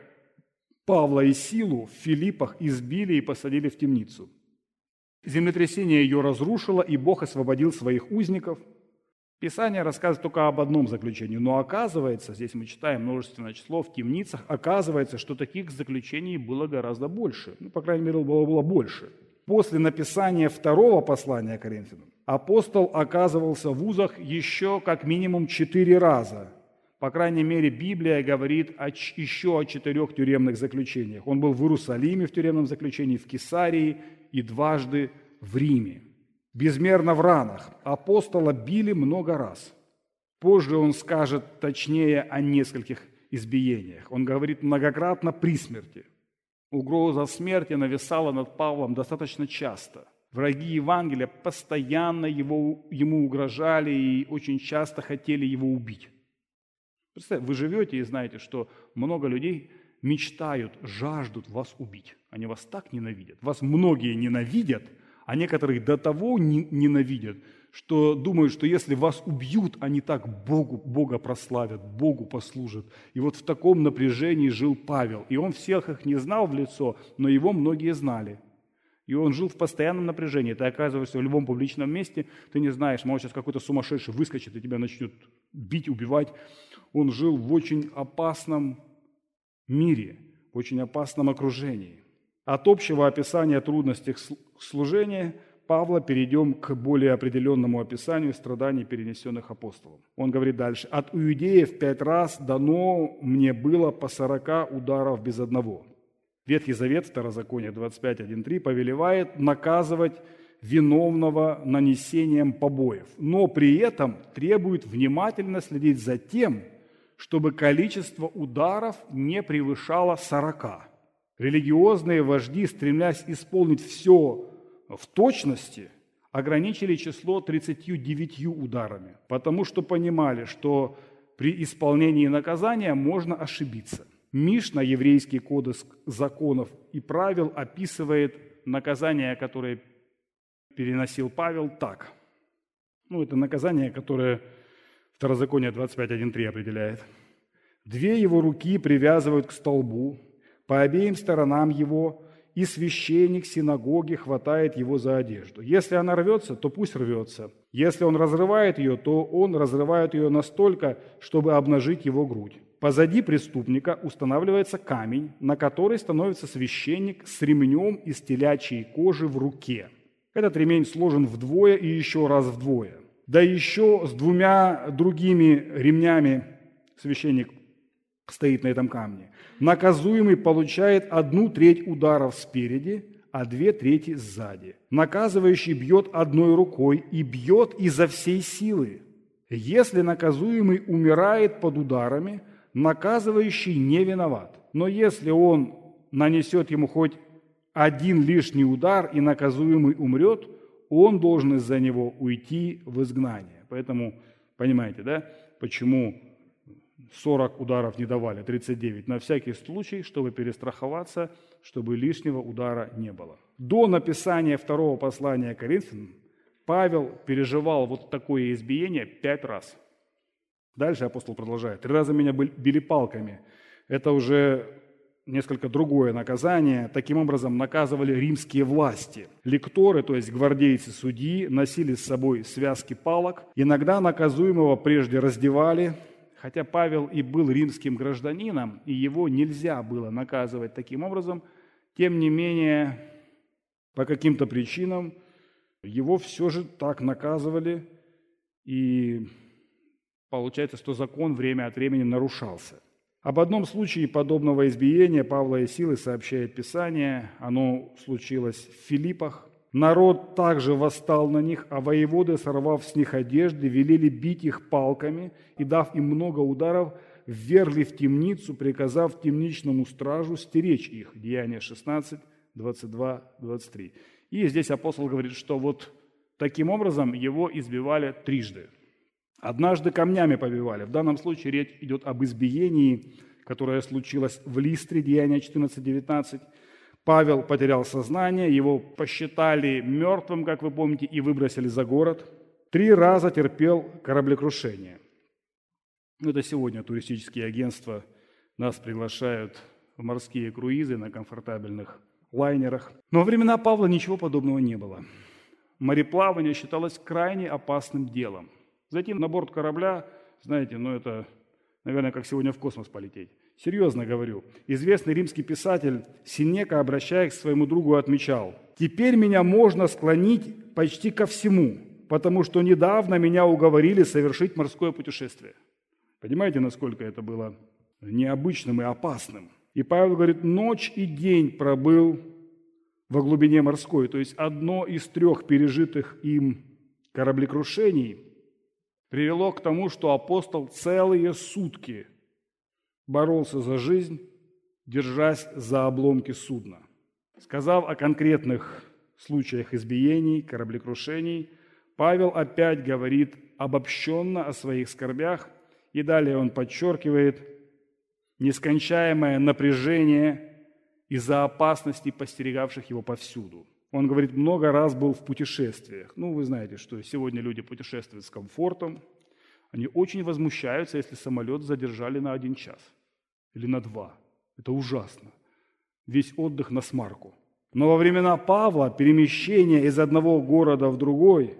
Павла и Силу в Филиппах избили и посадили в темницу? Землетрясение ее разрушило, и Бог освободил своих узников. Писание рассказывает только об одном заключении, но оказывается, здесь мы читаем множественное число, в темницах, оказывается, что таких заключений было гораздо больше. Ну, по крайней мере, было, было больше. После написания второго послания Коринфянам апостол оказывался в узах еще как минимум четыре раза. По крайней мере, Библия говорит о, еще о четырех тюремных заключениях. Он был в Иерусалиме в тюремном заключении, в Кесарии и дважды в Риме. Безмерно в ранах. Апостола били много раз. Позже он скажет точнее о нескольких избиениях. Он говорит многократно при смерти. Угроза смерти нависала над Павлом достаточно часто. Враги Евангелия постоянно его, ему угрожали и очень часто хотели его убить. Представьте, вы живете и знаете, что много людей мечтают, жаждут вас убить. Они вас так ненавидят. Вас многие ненавидят, а некоторые до того ненавидят, что думают, что если вас убьют, они так Богу, Бога прославят, Богу послужат. И вот в таком напряжении жил Павел. И он всех их не знал в лицо, но его многие знали. И он жил в постоянном напряжении. Ты оказываешься в любом публичном месте, ты не знаешь, может, сейчас какой-то сумасшедший выскочит и тебя начнет бить, убивать. Он жил в очень опасном мире, в очень опасном окружении. От общего описания трудностей служения Павла перейдем к более определенному описанию страданий, перенесенных апостолом. Он говорит дальше: «От иудеев пять раз дано мне было по сорока ударов без одного». Ветхий Завет, Второзаконие двадцать пять, один, три, повелевает наказывать виновного нанесением побоев, но при этом требует внимательно следить за тем, чтобы количество ударов не превышало сорока. Религиозные вожди, стремясь исполнить все в точности, ограничили число тридцатью девятью ударами, потому что понимали, что при исполнении наказания можно ошибиться. Мишна, еврейский кодекс законов и правил, описывает наказание, которое переносил Павел, так. Ну, это наказание, которое Второзаконие двадцать пять, один, три определяет. «Две его руки привязывают к столбу, по обеим сторонам его, и священник синагоги хватает его за одежду. Если она рвется, то пусть рвется. Если он разрывает ее, то он разрывает ее настолько, чтобы обнажить его грудь. Позади преступника устанавливается камень, на который становится священник с ремнем из телячьей кожи в руке. Этот ремень сложен вдвое и еще раз вдвое. Да еще с двумя другими ремнями священник стоит на этом камне. Наказуемый получает одну треть ударов спереди, а две трети сзади. Наказывающий бьет одной рукой и бьет изо всей силы. Если наказуемый умирает под ударами, наказывающий не виноват. Но если он нанесет ему хоть один лишний удар и наказуемый умрет, он должен из-за него уйти в изгнание. Поэтому, понимаете, да, почему сорок ударов не давали, тридцать девять, на всякий случай, чтобы перестраховаться, чтобы лишнего удара не было. До написания второго послания Коринфянам Павел переживал вот такое избиение пять раз. Дальше апостол продолжает. «Три раза меня били палками». Это уже несколько другое наказание. Таким образом наказывали римские власти. Лекторы, то есть гвардейцы судьи, носили с собой связки палок. Иногда наказуемого прежде раздевали. Хотя Павел и был римским гражданином, и его нельзя было наказывать таким образом, тем не менее, по каким-то причинам его все же так наказывали, и получается, что закон время от времени нарушался. Об одном случае подобного избиения Павла и Силы сообщает Писание. Оно случилось в Филиппах. Народ также восстал на них, а воеводы, сорвав с них одежды, велели бить их палками и, дав им много ударов, ввергли в темницу, приказав темничному стражу стеречь их. Деяния шестнадцать, двадцать два, двадцать три. И здесь апостол говорит, что вот таким образом его избивали трижды. Однажды камнями побивали. В данном случае речь идет об избиении, которое случилось в Листре, Деяния четырнадцать, девятнадцать. Павел потерял сознание, его посчитали мертвым, как вы помните, и выбросили за город. Три раза терпел кораблекрушение. Это сегодня туристические агентства нас приглашают в морские круизы на комфортабельных лайнерах. Но во времена Павла ничего подобного не было. Мореплавание считалось крайне опасным делом. Зайти на борт корабля, знаете, ну это, наверное, как сегодня в космос полететь. Серьезно говорю. Известный римский писатель Сенека, обращаясь к своему другу, отмечал: «Теперь меня можно склонить почти ко всему, потому что недавно меня уговорили совершить морское путешествие». Понимаете, насколько это было необычным и опасным? И Павел говорит, ночь и день пробыл во глубине морской. То есть одно из трех пережитых им кораблекрушений привело к тому, что апостол целые сутки боролся за жизнь, держась за обломки судна. Сказав о конкретных случаях избиений, кораблекрушений, Павел опять говорит обобщенно о своих скорбях, и далее он подчеркивает нескончаемое напряжение из-за опасностей, постерегавших его повсюду. Он говорит, много раз был в путешествиях. Ну, вы знаете, что сегодня люди путешествуют с комфортом. Они очень возмущаются, если самолет задержали на один час или на два. Это ужасно. Весь отдых на смарку. Но во времена Павла перемещение из одного города в другой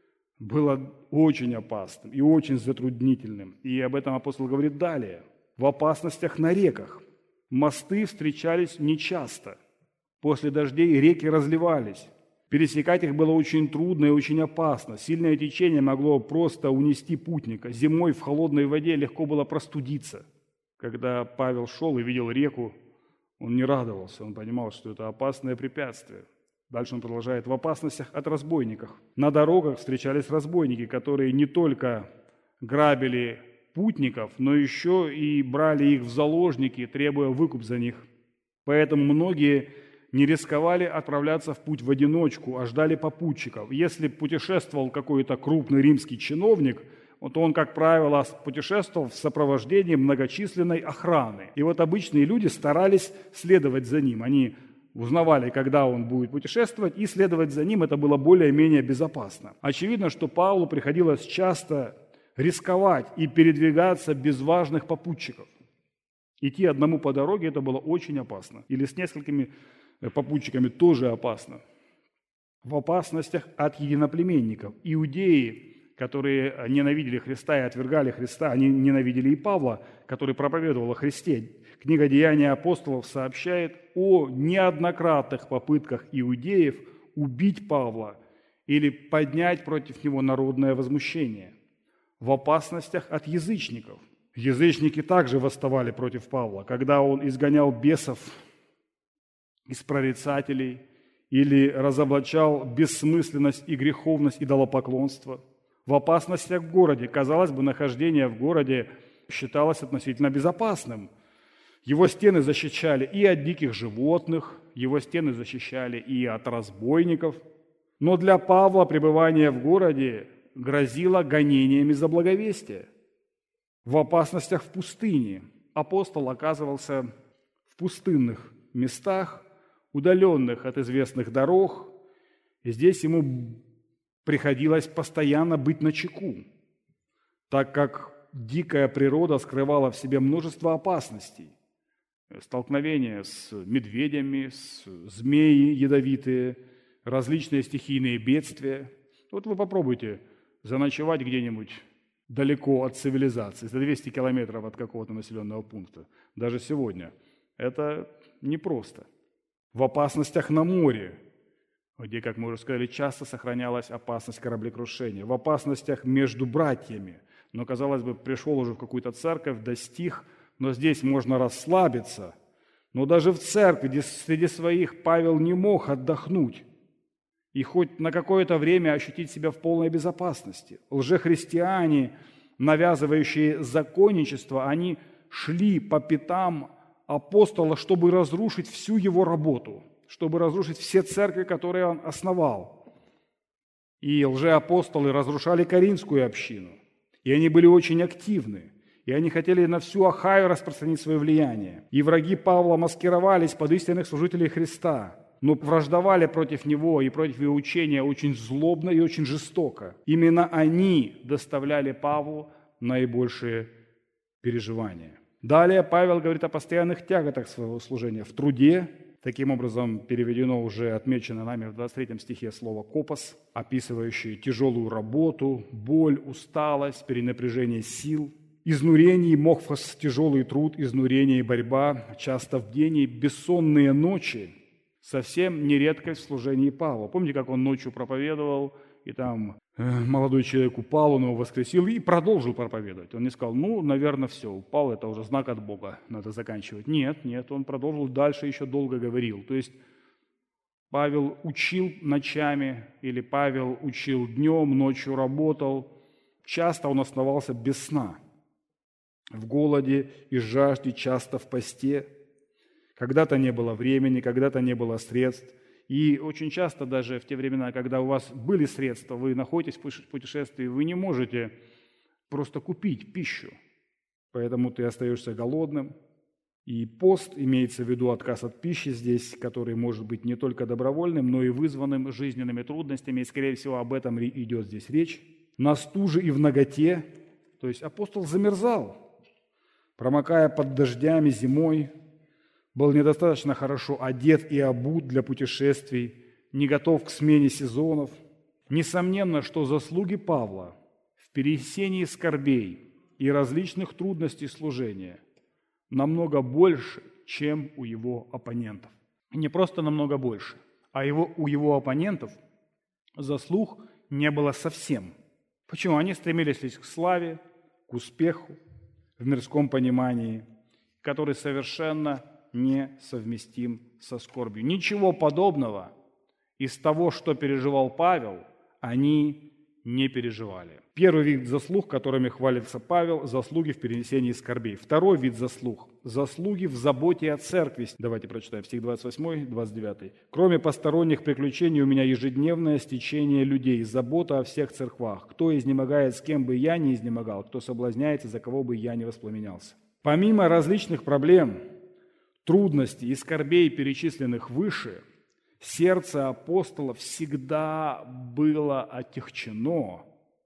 было очень опасным и очень затруднительным. И об этом апостол говорит далее. В опасностях на реках. Мосты встречались нечасто. После дождей реки разливались. Пересекать их было очень трудно и очень опасно. Сильное течение могло просто унести путника. Зимой в холодной воде легко было простудиться. Когда Павел шел и видел реку, он не радовался. Он понимал, что это опасное препятствие. Дальше он продолжает. В опасностях от разбойников. На дорогах встречались разбойники, которые не только грабили путников, но еще и брали их в заложники, требуя выкуп за них. Поэтому многие не рисковали отправляться в путь в одиночку, а ждали попутчиков. Если путешествовал какой-то крупный римский чиновник, то он, как правило, путешествовал в сопровождении многочисленной охраны. И вот обычные люди старались следовать за ним. Они узнавали, когда он будет путешествовать, и следовать за ним это было более-менее безопасно. Очевидно, что Павлу приходилось часто рисковать и передвигаться без важных попутчиков. Идти одному по дороге это было очень опасно. Или с несколькими попутчиками тоже опасно. В опасностях от единоплеменников. Иудеи, которые ненавидели Христа и отвергали Христа, они ненавидели и Павла, который проповедовал о Христе. Книга «Деяния апостолов» сообщает о неоднократных попытках иудеев убить Павла или поднять против него народное возмущение. В опасностях от язычников. Язычники также восставали против Павла, когда он изгонял бесов из прорицателей или разоблачал бессмысленность и греховность идолопоклонства. В опасностях в городе. Казалось бы, нахождение в городе считалось относительно безопасным. Его стены защищали и от диких животных, его стены защищали и от разбойников. Но для Павла пребывание в городе грозило гонениями за благовестие. В опасностях в пустыне. Апостол оказывался в пустынных местах, удаленных от известных дорог, и здесь ему приходилось постоянно быть начеку, так как дикая природа скрывала в себе множество опасностей. Столкновения с медведями, с змеи ядовитые, различные стихийные бедствия. Вот вы попробуйте заночевать где-нибудь далеко от цивилизации, за двести километров от какого-то населенного пункта, даже сегодня. Это непросто. В опасностях на море, где, как мы уже сказали, часто сохранялась опасность кораблекрушения. В опасностях между братьями. Но, казалось бы, пришел уже в какую-то церковь, достиг, но здесь можно расслабиться. Но даже в церкви, где среди своих Павел не мог отдохнуть. и хоть на какое-то время ощутить себя в полной безопасности. Лжехристиане, навязывающие законничество, они шли по пятам апостола, чтобы разрушить всю его работу, чтобы разрушить все церкви, которые он основал. И лжеапостолы разрушали Коринфскую общину, и они были очень активны. И они хотели на всю Ахаю распространить свое влияние. И враги Павла маскировались под истинных служителей Христа, но враждовали против него и против его учения очень злобно и очень жестоко. Именно они доставляли Павлу наибольшие переживания. Далее Павел говорит о постоянных тяготах своего служения в труде. Таким образом, переведено уже, отмечено нами в двадцать третьем стихе слово «копос», описывающее тяжелую работу, боль, усталость, перенапряжение сил. Изнурение, мохфос, тяжелый труд, изнурение и борьба, часто в день и бессонные ночи, совсем не редкость в служении Павла. Помните, как он ночью проповедовал, и там э, молодой человек упал, он его воскресил и продолжил проповедовать. Он не сказал, ну, наверное, все, упал, это уже знак от Бога, надо заканчивать. Нет, нет, он продолжил дальше, еще долго говорил. То есть Павел учил ночами, или Павел учил днем, ночью работал. Часто он оставался без сна. В голоде и жажде, часто в посте. Когда-то не было времени, когда-то не было средств. И очень часто даже в те времена, когда у вас были средства, вы находитесь в путешествии, вы не можете просто купить пищу. Поэтому ты остаешься голодным. И пост, имеется в виду отказ от пищи здесь, который может быть не только добровольным, но и вызванным жизненными трудностями. И, скорее всего, об этом идет здесь речь. На стуже и в наготе. То есть апостол замерзал, промокая под дождями зимой, был недостаточно хорошо одет и обут для путешествий, не готов к смене сезонов. Несомненно, что заслуги Павла в перенесении скорбей и различных трудностей служения намного больше, чем у его оппонентов. И не просто намного больше, а его, у его оппонентов заслуг не было совсем. Почему? Они стремились лишь к славе, к успеху, в мирском понимании, который совершенно несовместим со скорбью. Ничего подобного из того, что переживал Павел, они не переживали. Первый вид заслуг, которыми хвалится Павел, заслуги в перенесении скорбей. Второй вид заслуг – заслуги в заботе о церкви. Давайте прочитаем стих двадцать восьмой, двадцать девятый. «Кроме посторонних приключений у меня ежедневное стечение людей, забота о всех церквах. Кто изнемогает, с кем бы я не изнемогал, кто соблазняется, за кого бы я не воспламенялся». Помимо различных проблем, трудностей и скорбей, перечисленных выше, сердце апостола всегда было отягчено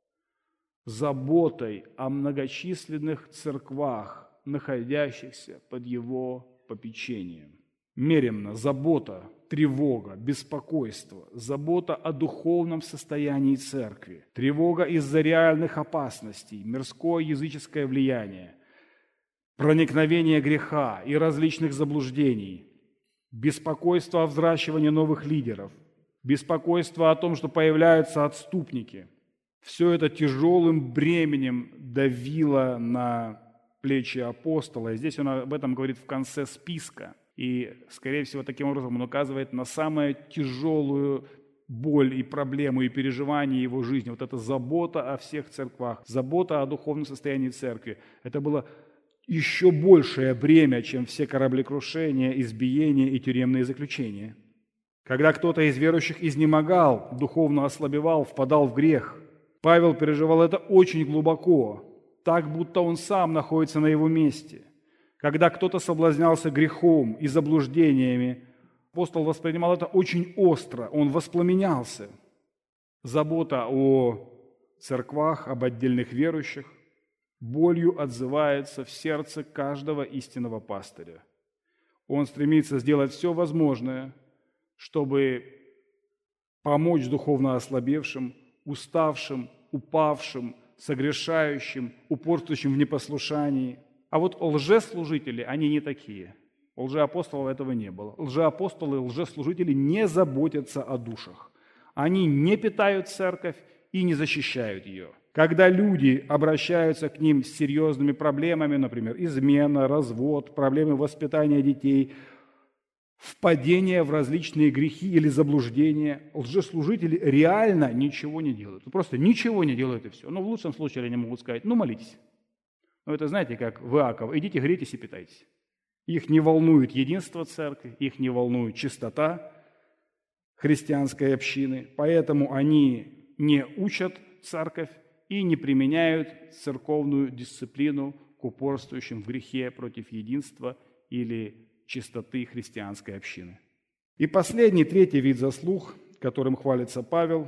заботой о многочисленных церквах, находящихся под его попечением. Меремно забота, тревога, беспокойство, забота о духовном состоянии церкви, тревога из-за реальных опасностей, мирское языческое влияние, проникновение греха и различных заблуждений, беспокойство о взращивании новых лидеров, беспокойство о том, что появляются отступники. Все это тяжелым бременем давило на плечи апостола. И здесь он об этом говорит в конце списка. И, скорее всего, таким образом он указывает на самую тяжелую боль и проблему и переживание его жизни. Вот эта забота о всех церквах, забота о духовном состоянии церкви. Это было еще большее бремя, чем все кораблекрушения, избиения и тюремные заключения. Когда кто-то из верующих изнемогал, духовно ослабевал, впадал в грех, Павел переживал это очень глубоко, так, будто он сам находится на его месте. Когда кто-то соблазнялся грехом и заблуждениями, апостол воспринимал это очень остро, он воспламенялся. Забота о церквах, об отдельных верующих болью отзывается в сердце каждого истинного пастыря. Он стремится сделать все возможное, чтобы помочь духовно ослабевшим, уставшим, упавшим, согрешающим, упорствующим в непослушании. А вот лжеслужители, они не такие. У лжеапостолов этого не было. Лжеапостолы, лжеслужители не заботятся о душах. Они не питают церковь и не защищают ее. Когда люди обращаются к ним с серьезными проблемами, например, измена, развод, проблемы воспитания детей, впадения в различные грехи или заблуждения. Лжеслужители реально ничего не делают. Просто ничего не делают и все. Но в лучшем случае они могут сказать: ну, молитесь. Но это, знаете, как в Иакова: идите, грейтесь и питайтесь. Их не волнует единство церкви, их не волнует чистота христианской общины, поэтому они не учат церковь и не применяют церковную дисциплину к упорствующим в грехе против единства или чистоты христианской общины. И последний, третий вид заслуг, которым хвалится Павел,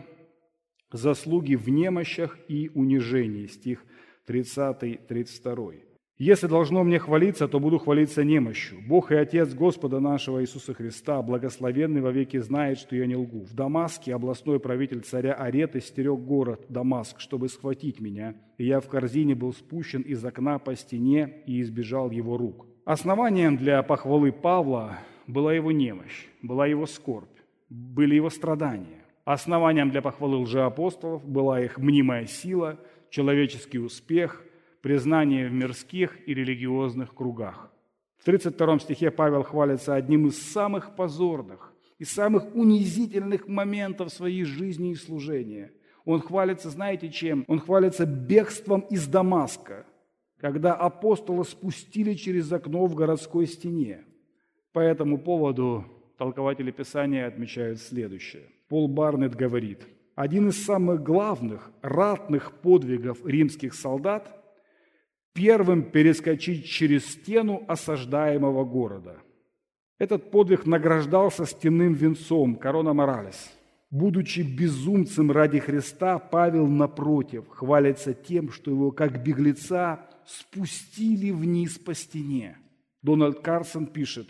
заслуги в немощах и унижении, стих тридцатый тридцать второй. «Если должно мне хвалиться, то буду хвалиться немощью. Бог и Отец Господа нашего Иисуса Христа, благословенный вовеки, знает, что я не лгу. В Дамаске областной правитель царя Ареты стерег город Дамаск, чтобы схватить меня, и я в корзине был спущен из окна по стене и избежал его рук». Основанием для похвалы Павла была его немощь, была его скорбь, были его страдания. Основанием для похвалы лжеапостолов была их мнимая сила, человеческий успех, признание в мирских и религиозных кругах. В тридцать втором стихе Павел хвалится одним из самых позорных и самых унизительных моментов своей жизни и служения. Он хвалится, знаете чем? Он хвалится бегством из Дамаска, когда апостола спустили через окно в городской стене. По этому поводу толкователи Писания отмечают следующее. Пол Барнетт говорит: один из самых главных ратных подвигов римских солдат – первым перескочить через стену осаждаемого города. Этот подвиг награждался стенным венцом, корона моралис. Будучи безумцем ради Христа, Павел, напротив, хвалится тем, что его, как беглеца, спустили вниз по стене. Дональд Карсон пишет: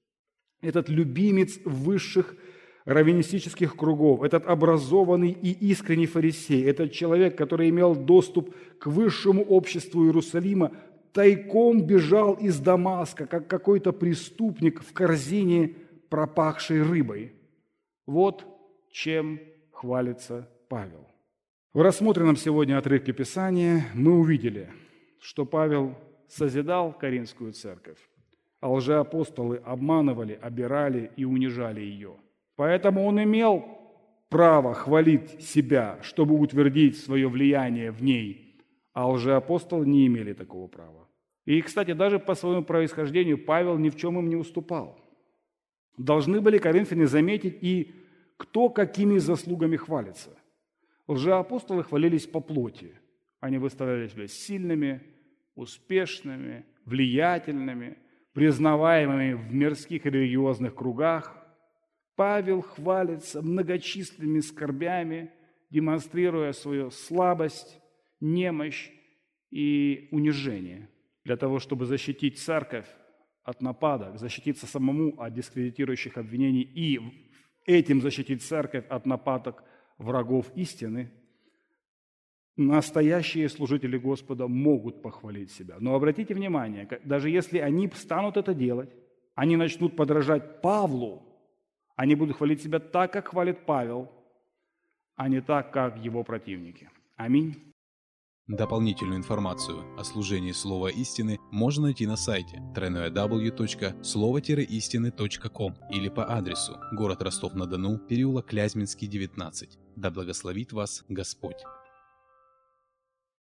этот любимец высших раввинистических кругов, этот образованный и искренний фарисей, этот человек, который имел доступ к высшему обществу Иерусалима, тайком бежал из Дамаска, как какой-то преступник в корзине, пропахшей рыбой. Вот чем хвалится Павел. В рассмотренном сегодня отрывке Писания мы увидели, что Павел созидал Коринфскую церковь, а лжеапостолы обманывали, обирали и унижали ее. Поэтому он имел право хвалить себя, чтобы утвердить свое влияние в ней, а лжеапостолы не имели такого права. И, кстати, даже по своему происхождению Павел ни в чем им не уступал. Должны были коринфяне заметить и кто какими заслугами хвалится. Лжеапостолы хвалились по плоти. Они выставляли себя сильными, успешными, влиятельными, признаваемыми в мирских и религиозных кругах. Павел хвалится многочисленными скорбями, демонстрируя свою слабость, немощь и унижение, для того, чтобы защитить церковь от нападок, защититься самому от дискредитирующих обвинений и этим защитить церковь от нападок врагов истины. Настоящие служители Господа могут похвалить себя. Но обратите внимание, даже если они станут это делать, они начнут подражать Павлу, они будут хвалить себя так, как хвалит Павел, а не так, как его противники. Аминь. Дополнительную информацию о служении Слова Истины можно найти на сайте дабл ю дабл ю дабл ю точка слово истины точка ком или по адресу город Ростов-на-Дону, переулок Клязьминский, девятнадцать. Да благословит вас Господь.